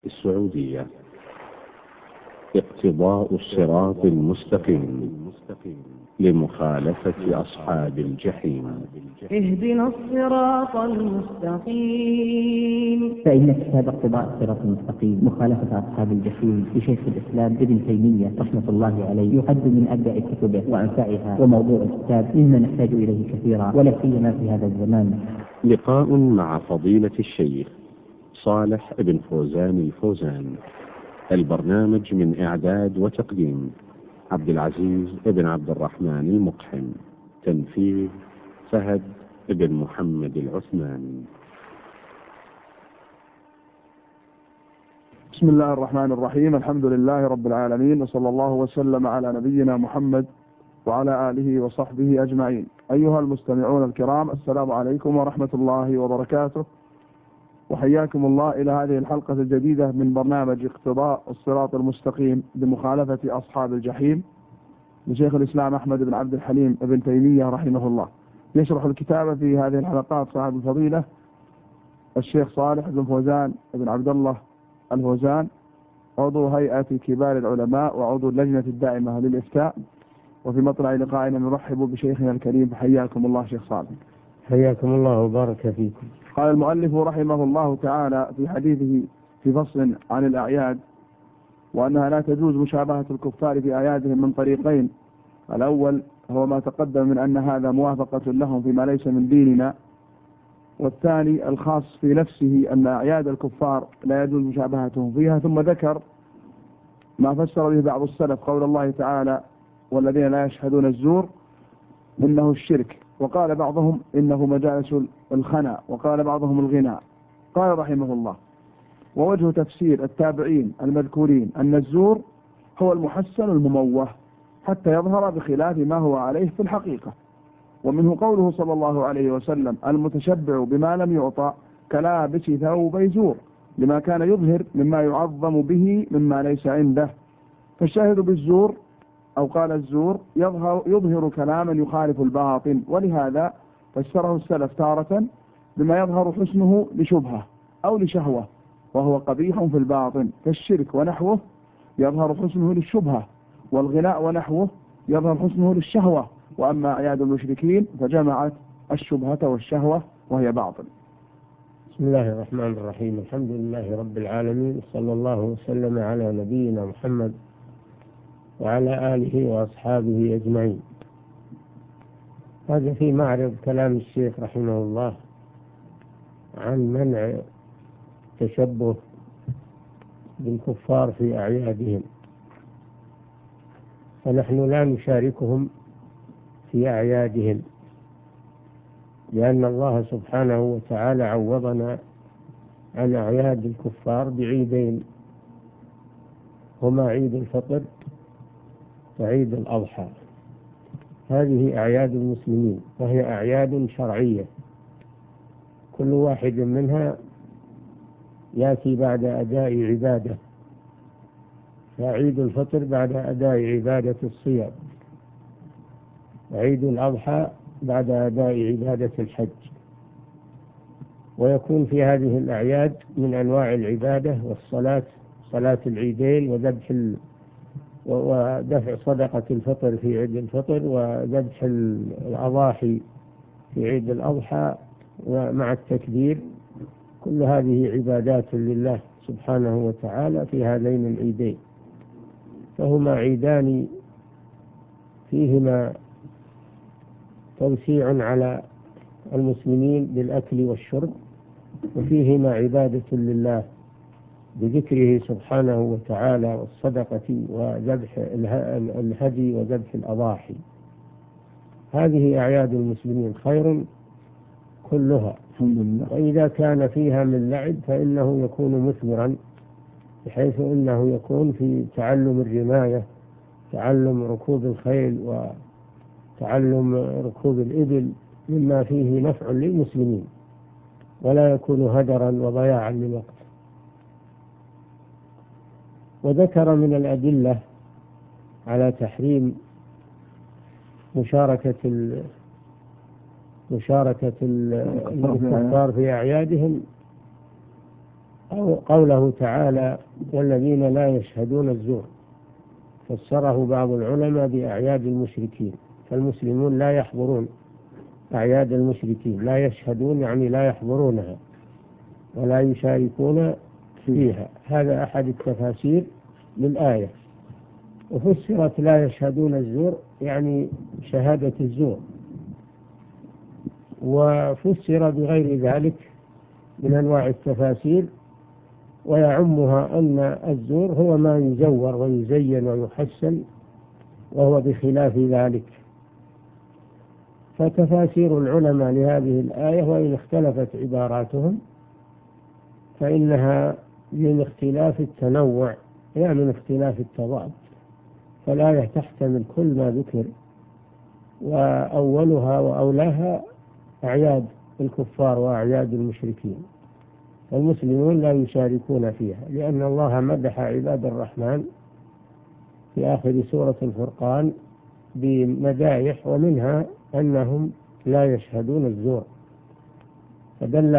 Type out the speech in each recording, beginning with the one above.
السعودية. اقتضاء الصراط المستقيم لمخالفة أصحاب الجحيم. اهدنا الصراط المستقيم. فإن كتاب اقتضاء الصراط المستقيم مخالفة أصحاب الجحيم لشيخ الإسلام ابن تيمية رحمة الله عليه يعد من أبدع كتبه وأنفعها، وموضوع الكتاب مما نحتاج إليه كثيرا ولا سيما في هذا الزمان. لقاء مع فضيلة الشيخ صالح بن فوزان الفوزان. البرنامج من إعداد وتقديم عبد العزيز بن عبد الرحمن المقحم. تنفيذ فهد بن محمد العثماني. بسم الله الرحمن الرحيم. الحمد لله رب العالمين، وصلى الله وسلم على نبينا محمد وعلى آله وصحبه أجمعين. أيها المستمعون الكرام، السلام عليكم ورحمة الله وبركاته، وحياكم الله إلى هذه الحلقة الجديدة من برنامج اقتضاء الصراط المستقيم بمخالفة أصحاب الجحيم لشيخ الإسلام أحمد بن عبد الحليم ابن تيمية رحمه الله. يشرح الكتابة في هذه الحلقات صاحب الفضيلة الشيخ صالح بن فوزان بن عبد الله الفوزان، عضو هيئة كبار العلماء وعضو اللجنة الدائمة للإفتاء. وفي مطلع لقائنا نرحب بشيخنا الكريم، حياكم الله شيخ صالح. حياكم الله وبارك فيكم. قال المؤلف رحمه الله تعالى في حديثه في فصل عن الأعياد، وأنها لا تجوز مشابهة الكفار في أعيادهم من طريقين. الأول هو ما تقدم من أن هذا موافقة لهم فيما ليس من ديننا، والثاني الخاص في نفسه أن أعياد الكفار لا يجوز مشابهتهم فيها. ثم ذكر ما فسر به بعض السلف قول الله تعالى: والذين لا يشهدون الزور إنه الشرك. وقال بعضهم إنه مجالس الخنا، وقال بعضهم الغناء. قال رحمه الله: ووجه تفسير التابعين المذكورين أن الزور هو المحسن المموه حتى يظهر بخلاف ما هو عليه في الحقيقة. ومنه قوله صلى الله عليه وسلم: المتشبع بما لم يعطى كلابس ثوبي زور، لما كان يظهر مما يعظم به مما ليس عنده. فالشاهد بالزور أو قال الزور يظهر كلاما يخالف الباطن، ولهذا فسره السلف تارة بما يظهر حسنه لشبهة أو لشهوة وهو قبيح في الباطن، كالشرك ونحوه يظهر حسنه للشبهة، والغناء ونحوه يظهر حسنه للشهوة. وأما أعياد المشركين فجمعت الشبهة والشهوة وهي باطل. بسم الله الرحمن الرحيم. الحمد لله رب العالمين، صلى الله وسلم على نبينا محمد وعلى آله وأصحابه أجمعين. هذا في معرض كلام الشيخ رحمه الله عن منع تشبه بالكفار في أعيادهم، فنحن لا نشاركهم في أعيادهم، لأن الله سبحانه وتعالى عوضنا عن أعياد الكفار بعيدين، هما عيد الفطر وعيد الأضحى. هذه أعياد المسلمين، وهي أعياد شرعية، كل واحد منها يأتي بعد أداء عبادة. فعيد الفطر بعد أداء عبادة الصيام، وعيد الأضحى بعد أداء عبادة الحج. ويكون في هذه الأعياد من أنواع العبادة والصلاة، صلاة العيدين، ودفع صدقة الفطر في عيد الفطر، وذبح الأضاحي في عيد الأضحى، ومع التكبير. كل هذه عبادات لله سبحانه وتعالى في هذين العيدين، فهما عيدان فيهما توسيع على المسلمين بالأكل والشرب، وفيهما عبادة لله بذكره سبحانه وتعالى والصدقة وذبح الهدي وذبح الأضاحي. هذه أعياد المسلمين خير كلها الحمد لله. وإذا كان فيها من لعب فإنه يكون مثمرا، بحيث أنه يكون في تعلم الرماية، تعلم ركوب الخيل وتعلم ركوب الإبل، مما فيه نفع للمسلمين، ولا يكون هدرا وضياعا للوقت. وذكر من الأدلة على تحريم مشاركة الكفار في أعيادهم أو قوله تعالى والذين لا يشهدون الزور، فسره بعض العلماء بأعياد المشركين، فالمسلمون لا يحضرون أعياد المشركين، لا يشهدون يعني لا يحضرونها ولا يشاركون فيها. هذا أحد التفاسير للآية. وفسرت لا يشهدون الزور يعني شهادة الزور، وفسر بغير ذلك من أنواع التفاسير، ويعمها أن الزور هو ما يزور ويزين ويحسن، وهو بخلاف ذلك. فتفاسير العلماء لهذه الآية وإن اختلفت عباراتهم فإنها من اختلاف التنوع لا من اختلاف التضاد، فالآية تحتمل كل ما ذكر، وأولها وأولاها أعياد الكفار وأعياد المشركين، والمسلمون لا يشاركون فيها، لأن الله مدح عباد الرحمن في آخر سورة الفرقان بمدايح، ومنها أنهم لا يشهدون الزور، فدل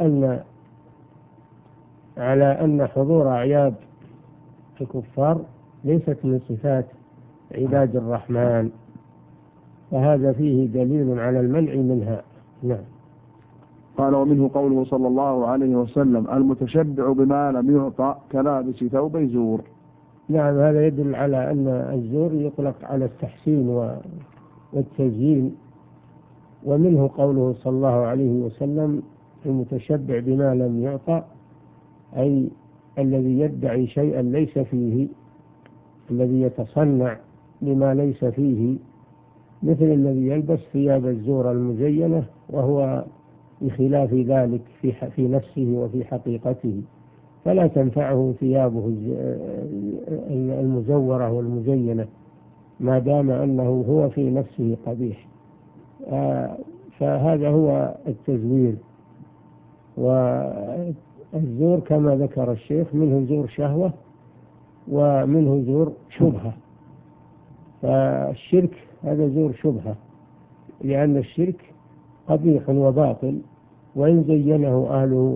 على أن حضور أعياد الكفار ليست من صفات عباد الرحمن، فهذا فيه دليل على المنع منها. نعم. قال ومنه قوله صلى الله عليه وسلم المتشبع بما لم يعطى كلابس ثوب زور. نعم، هذا يدل على أن الزور يطلق على التحسين والتزيين. ومنه قوله صلى الله عليه وسلم المتشبع بما لم يعطى، أي الذي يدعي شيئا ليس فيه، الذي يتصنع بما ليس فيه، مثل الذي يلبس ثياب الزور المزينة وهو بخلاف ذلك في نفسه وفي حقيقته، فلا تنفعه ثيابه المزورة والمزينة ما دام أنه هو في نفسه قبيح. فهذا هو التزوير. والزور كما ذكر الشيخ منه زور شهوة ومنه زور شبهة. فالشرك هذا زور شبهة، لأن الشرك قبيح وباطل، وإن زينه أهله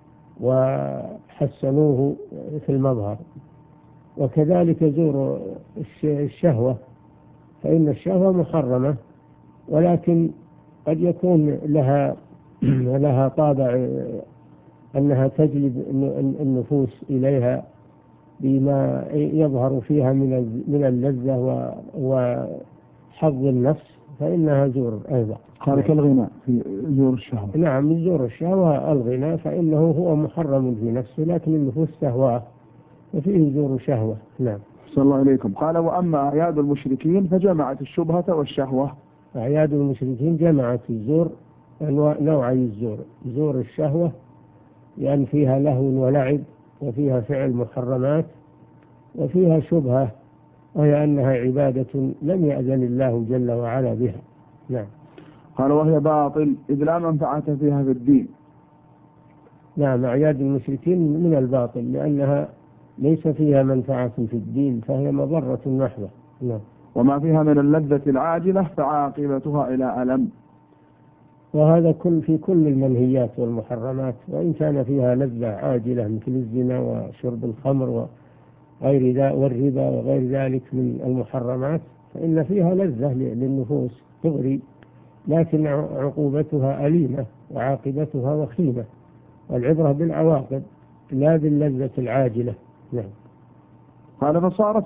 وحسنوه في المظهر. وكذلك زور الشهوة، فإن الشهوة محرمة، ولكن قد يكون لها طابع أنها تجلب النفوس إليها بما يظهر فيها من اللذة وحظ النفس، فإنها زور أيضا. قال كالغناء في زور الشهوة. نعم، من زور الشهوة الغناء، فإنه هو محرم في نفسه، لكن النفوس تهواه، وفيه زور شهوة. نعم. صلى الله عليكم. قال وأما أعياد المشركين فجمعت الشبهة والشهوة. أعياد المشركين جمعت الزور، نوعي الزور: زور الشهوة لأن فيها لهو ولعب وفيها فعل محرمات، وفيها شبهة وهي أنها عبادة لم يأذن الله جل وعلا بها. نعم. قال وهي باطل إذ لا منفعة فيها في الدين. نعم، أعياد المشركين من الباطل لأنها ليس فيها منفعة في الدين، فهي مضرة محضة. نعم. وما فيها من اللذة العاجلة فعاقبتها إلى ألم. وهذا في كل المنهيات والمحرمات، وإن كان فيها لذة عاجلة مثل الزنا وشرب الخمر وغير ذلك والربا وغير ذلك من المحرمات، فإن فيها لذة للنفوس تغري، لكن عقوبتها أليمة وعاقبتها وخيمة، والعبرة بالعواقب لا باللذة العاجلة. نعم. قال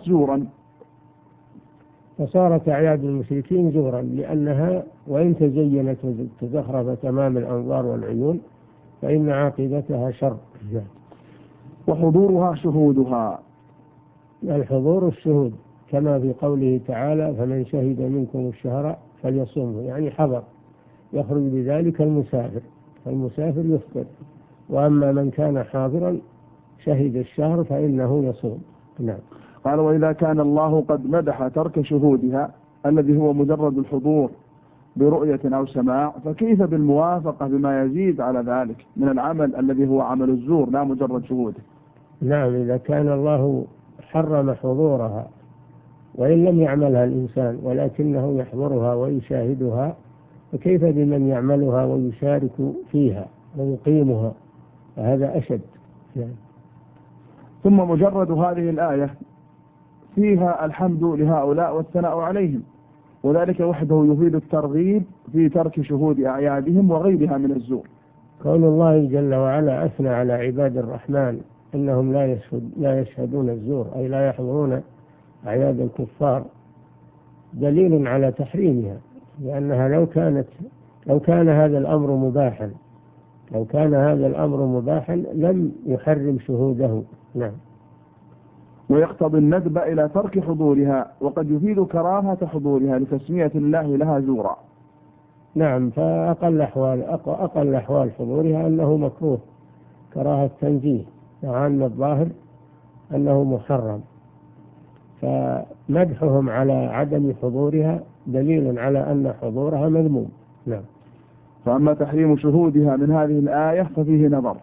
فصارت أعياد المشركين زورا، لأنها وإن تزينت وتزخرفت أمام الأنظار والعيون فإن عاقبتها شر. وحضورها شهودها. الحضور الشهود، كما في قوله تعالى فمن شهد منكم الشهر فليصومه، يعني حضر، يخرج بذلك المسافر، فالمسافر يفطر. وأما من كان حاضرا شهد الشهر فإنه يصوم. نعم. قال وإذا كان الله قد مدح ترك شهودها الذي هو مجرد الحضور برؤية أو سماع، فكيف بالموافقة بما يزيد على ذلك من العمل الذي هو عمل الزور لا مجرد شهوده؟ نعم، إذا كان الله حرم حضورها وإن لم يعملها الإنسان ولكنه يحضرها ويشاهدها، فكيف بمن يعملها ويشارك فيها ويقيمها؟ فهذا أشد، ثم مجرد هذه الآية فيها الحمد لهؤلاء والثناء عليهم، وذلك وحده يفيد الترغيب في ترك شهود أعيادهم وغيرها من الزور. قول الله جل وعلا أثنى على عباد الرحمن أنهم لا يشهدون الزور، أي لا يحضرون أعياد الكفار، دليل على تحريمها، لأنها لو كان هذا الأمر مباحا لم يحرم شهوده. نعم. ويقتضي الندب إلى ترك حضورها، وقد يفيد كراهة حضورها لتسمية الله لها زورا. نعم، فأقل أحوال حضورها أنه مكروه كراهة تنزيه، مع أن الظاهر أنه محرم، فمدحهم على عدم حضورها دليل على أن حضورها مذموم. نعم. فأما تحريم شهودها من هذه الآية ففيه نظر.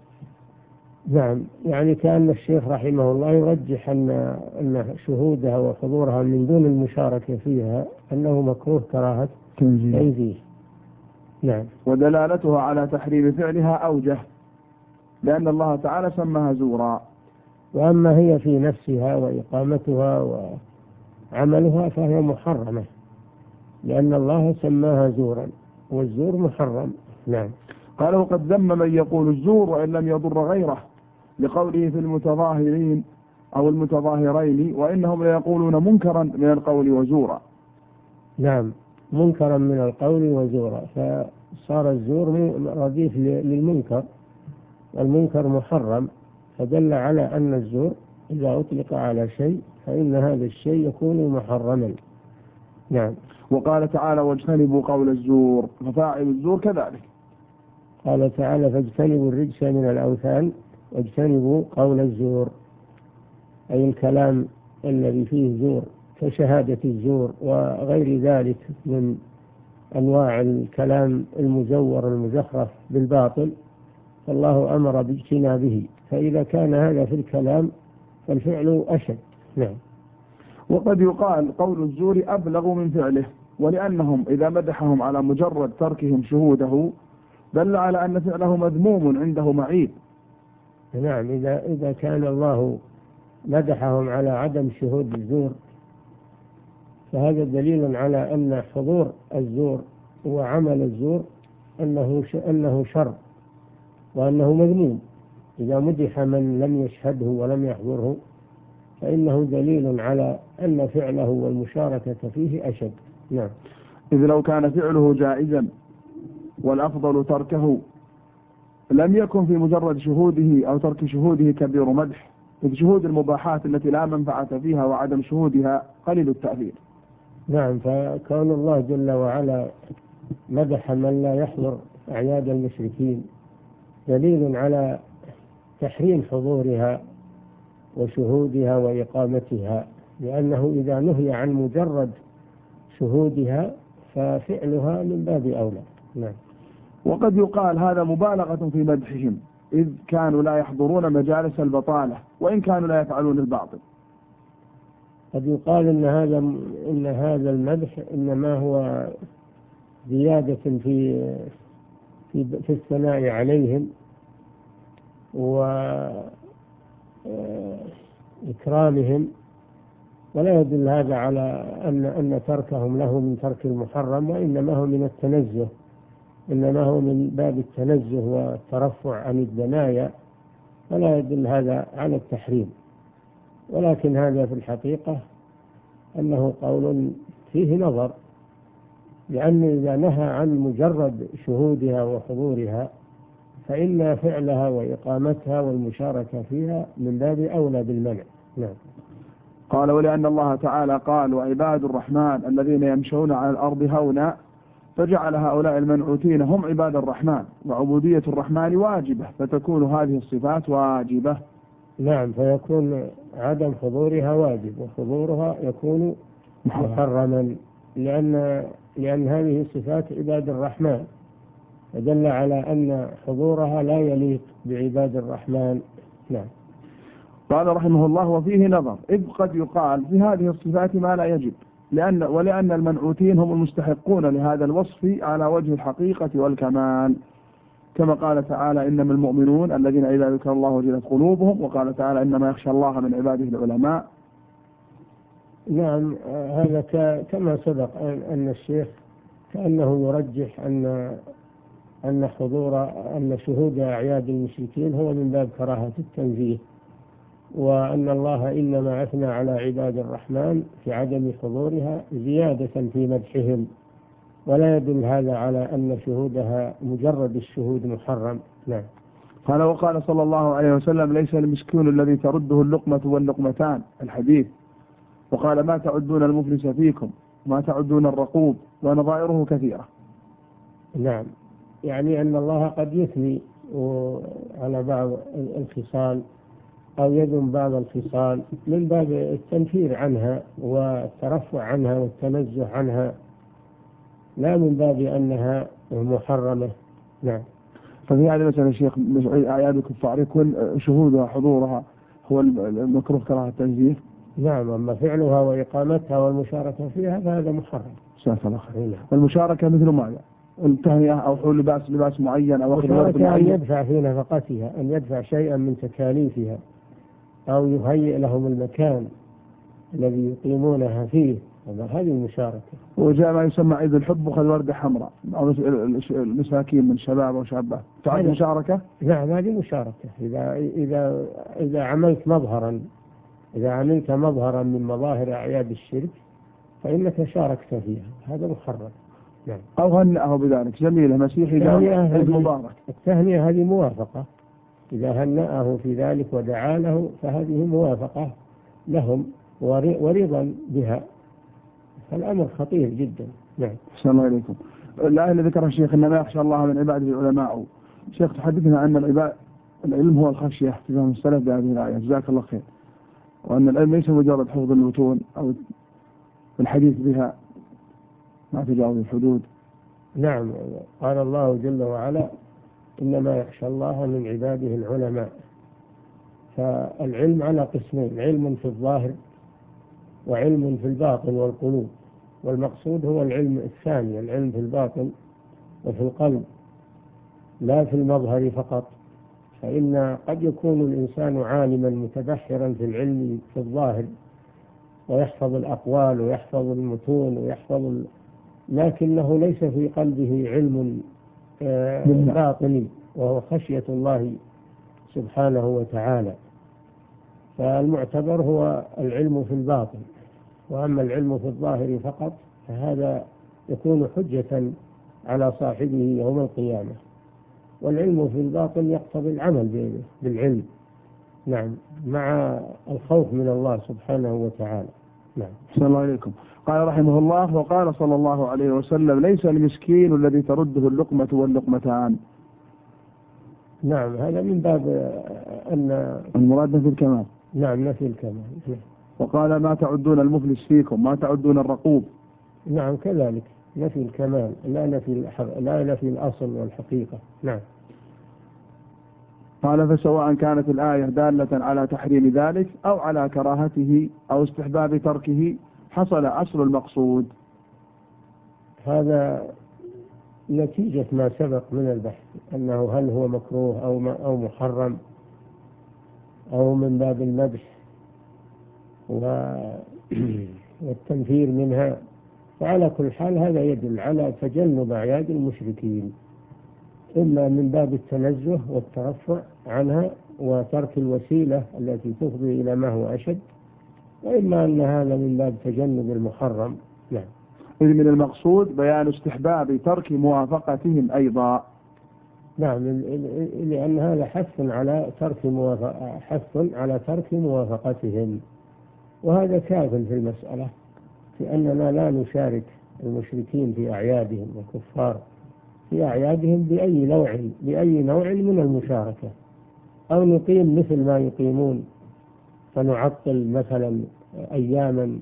نعم، يعني كأن الشيخ رحمه الله يرجح أن شهودها وحضورها من دون المشاركة فيها أنه مكروه كراهة تنزيه. نعم. ودلالتها على تحريم فعلها أوجه، لأن الله تعالى سماها زورا. وأما هي في نفسها وإقامتها وعملها فهي محرمة، لأن الله سماها زورا، والزور محرم. نعم. قال وقد ذم من يقول الزور وإن لم يضر غيره، لقوله في المتظاهرين أو المتظاهرين وإنهم ليقولون منكرا من القول وزورا. نعم، منكرا من القول وزورا، فصار الزور رديف للمنكر، والمنكر محرم، فدل على أن الزور إذا أطلق على شيء فإن هذا الشيء يكون محرما. نعم. وقال تعالى واجتنبوا قول الزور، ففاعل الزور كذلك. قال تعالى فاجتنبوا الرجس من الأوثان واجتنبوا قول الزور، أي الكلام الذي فيه زور كشهادة الزور وغير ذلك من أنواع الكلام المزور المزخرف بالباطل، فالله أمر باجتنابه، فإذا كان هذا في الكلام فالفعل أشد. نعم. وقد يقال قول الزور أبلغ من فعله، ولأنهم إذا مدحهم على مجرد تركهم شهوده دل على أن فعله مذموم عنده معيب. نعم، إذا كان الله مدحهم على عدم شهود الزور فهذا دليل على أن حضور الزور وعمل الزور أنه شر وأنه مذموم. إذا مدح من لم يشهده ولم يحضره فإنه دليل على أن فعله والمشاركة فيه أشد. نعم. إذ لو كان فعله جائزا والأفضل تركه لم يكن في مجرد شهوده أو ترك شهوده كبير مدح، إذ شهود المباحات التي لا منفعة فيها وعدم شهودها قليل التأثير. نعم، فكون الله جل وعلا مدح من لا يحضر أعياد المشركين دليل على تحريم حضورها وشهودها وإقامتها، لأنه إذا نهي عن مجرد شهودها ففعلها من باب أولى. نعم. وقد يقال هذا مبالغة في مدحهم، إذ كانوا لا يحضرون مجالس البطالة وإن كانوا لا يفعلون الباطل. قد يقال إن هذا المدح إنما هو زيادة في الثناء عليهم وإكرامهم، ولا يدل هذا على أن تركهم له من ترك المحرم، وإنما هو من التنزه، إنما هو من باب التنزه والترفع عن الدنايا، فلا يدل هذا على التحريم. ولكن هذا في الحقيقة أنه قول فيه نظر، لأنه إذا نهى عن مجرد شهودها وحضورها فإن فعلها وإقامتها والمشاركة فيها من باب أولى بالمنع. نعم. قال ولأن الله تعالى قال وعباد الرحمن الذين يمشون على الأرض هونا، فجعل هؤلاء المنعوتين هم عباد الرحمن، وعبودية الرحمن واجبة، فتكون هذه الصفات واجبة. نعم، فيكون عدم حضورها واجب وحضورها يكون محرما، لأن هذه صفات عباد الرحمن، فدل على أن حضورها لا يليق بعباد الرحمن. نعم. قال رحمه الله وفيه نظر، إذ قد يقال في هذه الصفات ما لا يجب، ولأن المنعوتين هم المستحقون لهذا الوصف على وجه الحقيقة والكمال، كما قال تعالى إنما المؤمنون الذين إذا ذكر الله وجلت قلوبهم، وقال تعالى إنما يخشى الله من عباده العلماء. نعم، هذا كما سبق أن الشيخ كأنه يرجح أن شهود أعياد المشركين هو من باب كراهة التنزيه، وأن الله إنما أثنى على عباد الرحمن في عدم حضورها زيادة في مدحهم، ولا يدل هذا على أن شهودها مجرد الشهود محرم. نعم. قال وقال صلى الله عليه وسلم ليس المسكين الذي ترده اللقمة واللقمتان الحديث، وقال ما تعدون المفلس فيكم ما تعدون الرقوب، ونظائره كثيرة. نعم، يعني أن الله قد يثني على بعض الخصال أو يذم بعض الخصال من باب التنفير عنها والترفع عنها والتنزه عنها، لا من باب أنها محرمة. نعم. ففي هذه مثلا شيخ أعياد الكفار يكون شهودها حضورها هو المكروه كراهة التنزيه. نعم، أما فعلها وإقامتها والمشاركة فيها فهذا محرم. شاف الله خير. والمشاركة مثل ماذا؟ التهنئة أو حول لباس معين أو أخذ ورد معين. أن يدفع في نفقتها، أن يدفع شيئا من تكاليفها، أو يهيئ لهم المكان الذي يقيمونها فيه، هذه المشاركة. وجاء ما يسمى عيد الحب وخذ وردة حمراء أو المساكين من شباب وشابات، تعد مشاركة؟ نعم، هذه مشاركة. إذا عملت مظهرا من مظاهر أعياد الشرك فإنك شاركت فيها، هذا محرم. نعم. أو هنأه بذلك جميلة مسيحي عيد مبارك. التهنئة هذه موافقة، إذا هنأه في ذلك ودعا له فهذه موافقة لهم ورضا بها، فالأمر خطير جدا. نعم. أحسن الله إليكم. الآية اللي ذكرها الشيخ إنما يخشى الله من عباده العلماء، شيخ تحدثنا أن العلم هو الخشية في فهم السلف بهذه الآية، جزاك الله خير، وأن العلم ليس مجرد حفظ المتون أو الحديث بها مع تجاوز الحدود. نعم، قال الله جل وعلا إنما يخشى الله من عباده العلماء. فالعلم على قسمين، علم في الظاهر وعلم في الباطن والقلوب، والمقصود هو العلم الثاني، العلم في الباطن وفي القلب لا في المظهر فقط. فإن قد يكون الإنسان عالما متبحرا في العلم في الظاهر ويحفظ الأقوال ويحفظ المتون لكنه ليس في قلبه علم باطني وهو خشية الله سبحانه وتعالى. فالمعتبر هو العلم في الباطن، وأما العلم في الظاهر فقط فهذا يكون حجة على صاحبه يوم القيامة، والعلم في الباطن يقتضي العمل بالعلم. نعم، مع الخوف من الله سبحانه وتعالى. نعم. أحسن الله إليكم. قال رحمه الله وقال صلى الله عليه وسلم ليس المسكين الذي ترده اللقمة واللقمتان. نعم، هذا من باب أن المراد نفي الكمال. نعم، نفي الكمال. وقال ما تعدون المفلس فيكم ما تعدون الرقوب. نعم، كذلك نفي الكمال لا نفي الأصل والحقيقة. نعم. قال فسواء كانت الآية دالة على تحريم ذلك أو على كراهته أو استحباب تركه حصل أصل المقصود. هذا نتيجة ما سبق من البحث، أنه هل هو مكروه أو محرم أو من باب المدح والتنفير منها. فعلى كل حال هذا يدل على تجنب أعياد المشركين، إما من باب التنزه والترفع عنها وترك الوسيلة التي تفضي إلى ما هو أشد، وإما أن هذا من باب تجنب المحرم. نعم. إذ من المقصود بيان استحباب ترك موافقتهم أيضا. نعم، لأن هذا حث على ترك موافقتهم، وهذا كاف في المسألة، في أننا لا نشارك المشركين في أعيادهم والكفار في أعيادهم بأي نوع من المشاركة، أو نقيم مثل ما يقيمون، فنعطل مثلا أياما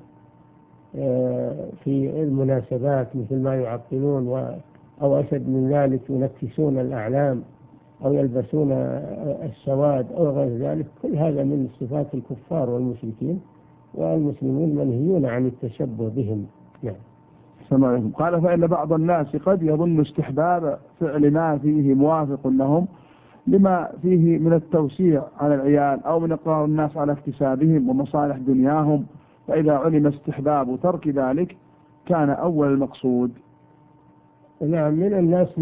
في المناسبات مثل ما يعطلون، أو أشد من ذلك ينكسون الأعلام أو يلبسون السواد أو غير ذلك. كل هذا من صفات الكفار والمشركين، والمسلمون منهيون عن التشبه بهم. نعم. قال فإن بعض الناس قد يظن استحباب فعل ما فيه موافق لهم لما فيه من التوسيع على العيال أو من إقرار الناس على اكتسابهم ومصالح دنياهم، فإذا علم استحباب ترك ذلك كان أول المقصود. نعم، من الناس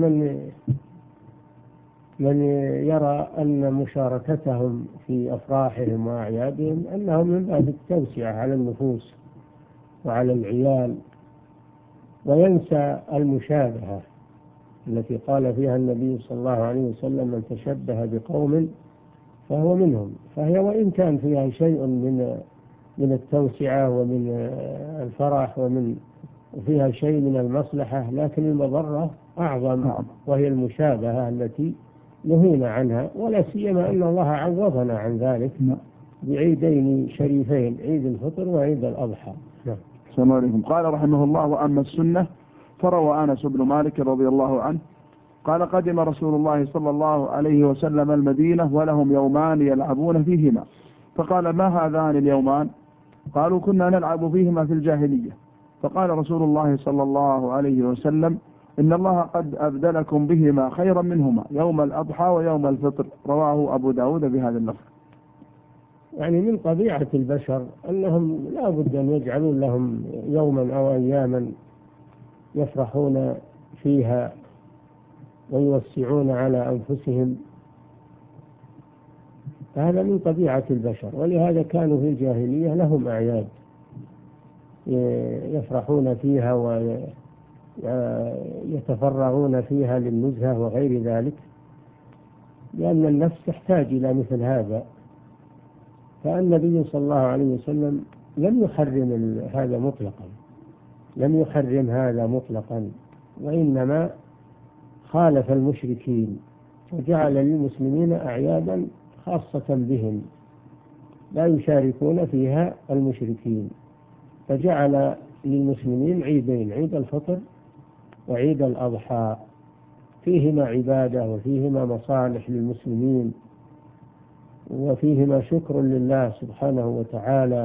من يرى أن مشاركتهم في أفراحهم وأعيادهم أنهم من باب التوسعة على النفوس وعلى العيال، وينسى المشابهة التي قال فيها النبي صلى الله عليه وسلم: من تشبه بقوم فهو منهم. فهي وإن كان فيها شيء من التوسعة ومن الفرح وفيها شيء من المصلحة، لكن المضرة أعظم، وهي المشابهة التي نهينا عنها، ولا سيما أن الله عوضنا عن ذلك بعيدين شريفين، عيد الفطر وعيد الأضحى. السلام عليكم. قال رحمه الله: وأما السنة فروى أنس بن مالك رضي الله عنه قال: قدم رسول الله صلى الله عليه وسلم المدينة ولهم يومان يلعبون فيهما، فقال: ما هذان اليومان؟ قالوا: كنا نلعب فيهما في الجاهلية. فقال رسول الله صلى الله عليه وسلم: إن الله قد أبدلكم بهما خيرا منهما، يوم الأضحى ويوم الفطر. رواه أبو داود بهذا اللفظ. يعني من طبيعة البشر أنهم لا بد أن يجعلون لهم يوما أو أياما يفرحون فيها ويوسعون على أنفسهم، هذا من طبيعة البشر. ولهذا كانوا في الجاهلية لهم أعياد يفرحون فيها ويتفرغون فيها للنزهة وغير ذلك، لأن النفس تحتاج إلى مثل هذا. فالنبي صلى الله عليه وسلم لم يحرم هذا مطلقا، لم يحرم هذا مطلقا، وإنما خالف المشركين وجعل للمسلمين أعيادا خاصة بهم لا يشاركون فيها المشركين، فجعل للمسلمين عيدين: عيد الفطر وعيد الأضحى، فيهما عبادة وفيهما مصالح للمسلمين وفيهما شكر لله سبحانه وتعالى.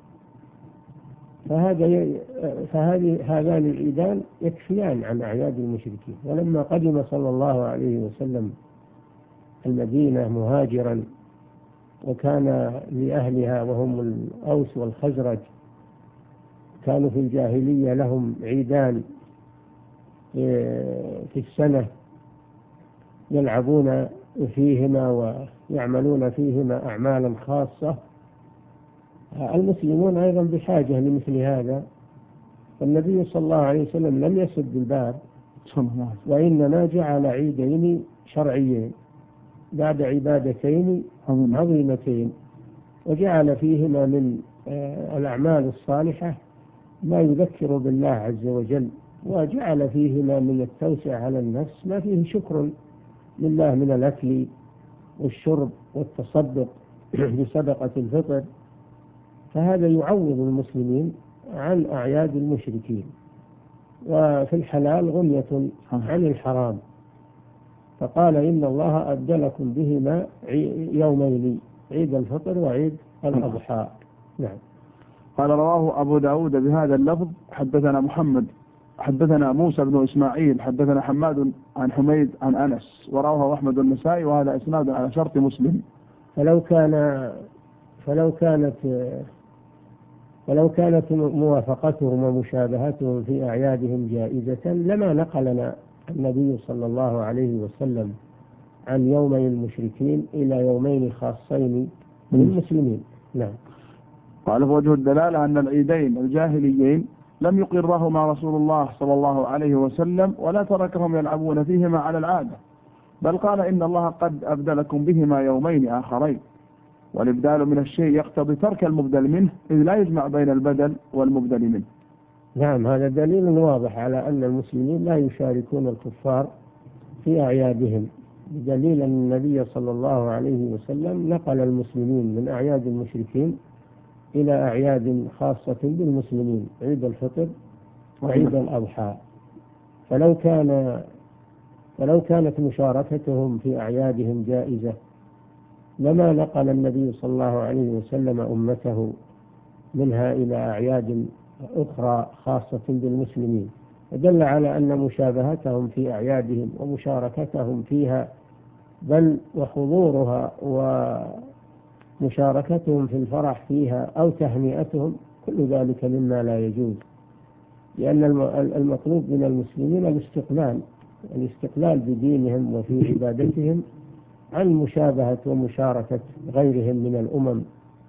هذان العيدان يكفيان عن أعياد المشركين. ولما قدم صلى الله عليه وسلم المدينة مهاجرا، وكان لأهلها وهم الأوس والخزرج كانوا في الجاهلية لهم عيدان في السنة يلعبون فيهما ويعملون فيهما أعمالا خاصة، المسلمون أيضا بحاجة لمثل هذا. فالنبي صلى الله عليه وسلم لم يسد الباب، وإنما جعل عيدين شرعيين بعد عبادتين عظيمتين، وجعل فيهما من الأعمال الصالحة ما يذكر بالله عز وجل، وجعل فيهما من التوسع على النفس ما فيه شكر لله من الأكل والشرب والتصدق بصدقة الفطر. فهذا يعوض المسلمين عن أعياد المشركين، وفي الحلال غنية عن الحرام. فقال: إن الله أبدلكم بهما يومين، عيد الفطر وعيد الأضحى. نعم. قال: رواه أبو داود بهذا اللفظ: حدثنا موسى بن إسماعيل حدثنا حماد عن حميد عن أنس، ورواه أحمد النسائي، وهذا إسناد على شرط مسلم. فلو كانت موافقتهم ومشابهتهم في أعيادهم جائزة لما نقلنا النبي صلى الله عليه وسلم عن يومي المشركين إلى يومين خاصين للمسلمين. نعم. قال: فوجه الدلالة أن العيدين الجاهليين لم يقرهما رسول الله صلى الله عليه وسلم، ولا تركهم يلعبون فيهما على العادة، بل قال: إن الله قد أبدلكم بهما يومين آخرين. والإبدال من الشيء يقتضي ترك المبدل منه، إذ لا يجمع بين البدل والمبدل منه. نعم، هذا دليل واضح على أن المسلمين لا يشاركون الكفار في أعيادهم، بدليل أن النبي صلى الله عليه وسلم نقل المسلمين من أعياد المشركين إلى أعياد خاصة بالمسلمين: عيد الفطر وعيد الأضحى. فلو كانت مشاركتهم في أعيادهم جائزة لما نقل النبي صلى الله عليه وسلم أمته منها إلى أعياد أخرى خاصة بالمسلمين. دل على أن مشابهتهم في أعيادهم ومشاركتهم فيها بل وحضورها ومشاركتهم في الفرح فيها أو تهنئتهم كل ذلك مما لا يجوز، لأن المطلوب من المسلمين الاستقلال بدينهم وفي عبادتهم عن مشابهة ومشاركة غيرهم من الأمم.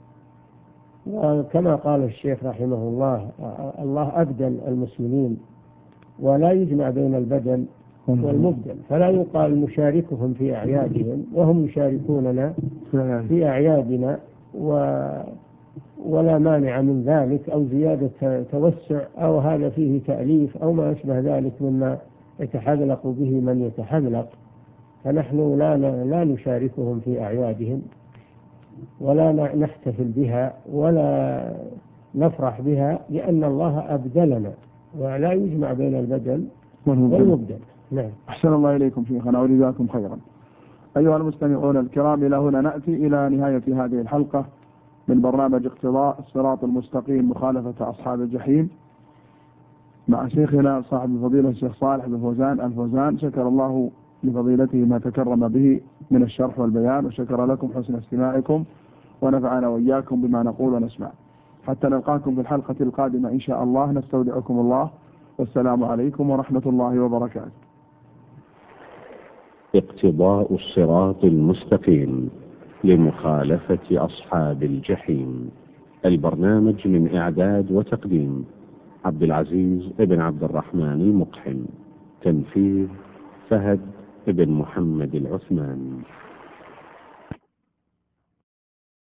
وكما قال الشيخ رحمه الله، الله أبدل المسلمين ولا يجمع بين البدل والمبدل، فلا يقال نشاركهم في أعيادهم وهم يشاركوننا في أعيادنا، ولا مانع من ذلك أو زيادة توسع أو هذا فيه تأليف أو ما أشبه ذلك مما يتحلق به من يتحلق. فنحن لا نشاركهم في أعيادهم ولا نحتفل بها ولا نفرح بها، لأن الله أبدلنا ولا يجمع بين البدل والمبدل. نعم. أحسن الله إليكم شيخنا وجزاكم خيرا. أيها المستمعون الكرام، إلى هنا نأتي إلى نهاية هذه الحلقة من برنامج اقتضاء الصراط المستقيم مخالفة أصحاب الجحيم مع شيخنا صاحب الفضيلة الشيخ صالح بن فوزان الفوزان. شكر الله لفضيلته ما تكرم به من الشرح والبيان، وشكر لكم حسن استماعكم، ونفعنا وإياكم بما نقول ونسمع. حتى نلقاكم في الحلقة القادمة إن شاء الله، نستودعكم الله، والسلام عليكم ورحمة الله وبركاته. اقتضاء الصراط المستقيم لمخالفة أصحاب الجحيم. البرنامج من إعداد وتقديم عبد العزيز ابن عبد الرحمن المقحم. تنفيذ فهد ابن محمد العثمان.